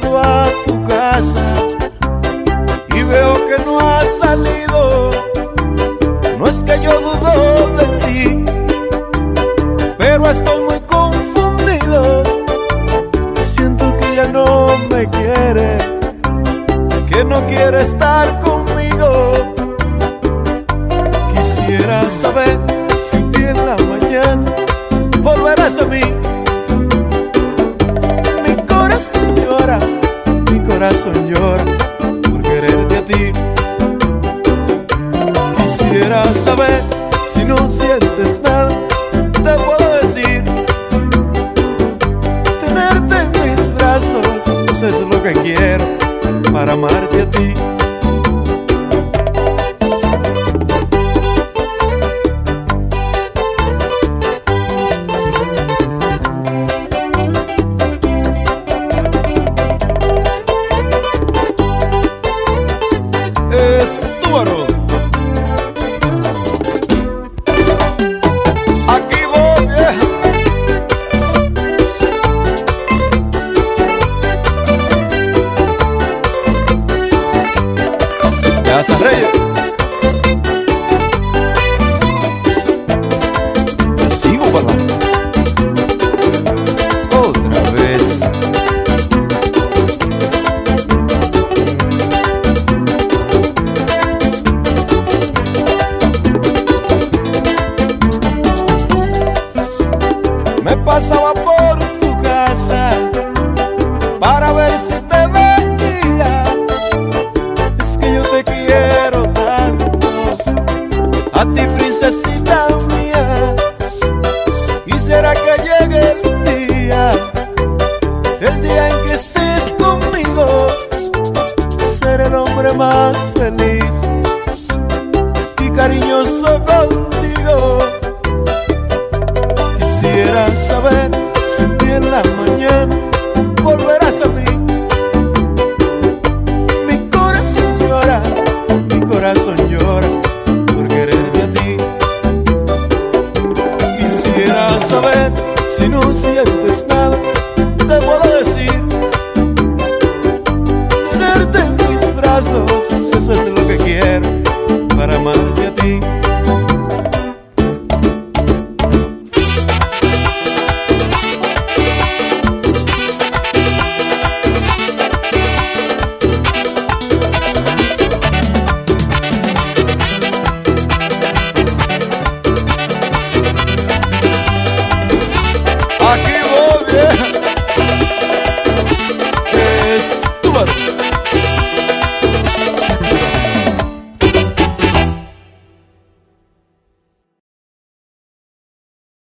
llegado a tu casa y veo que no has salido. No es que yo dudo de ti, pero estoy muy confundido. Siento que ya no me quiere, que no quiere estar conmigo. Quisiera saber si un día en la mañana volverás a mí. Mi corazón llora, mi corazón llora por quererte a ti. Quisiera saber si no sientes nada, te puedo decir. Tenerte en mis brazos, eso es lo que quiero para amarte a ti. Estúaro. Aquí voy, vieja. Casa Reyes. Sigo para adelante. Otra vez. Me pasaba por tu casa para ver si te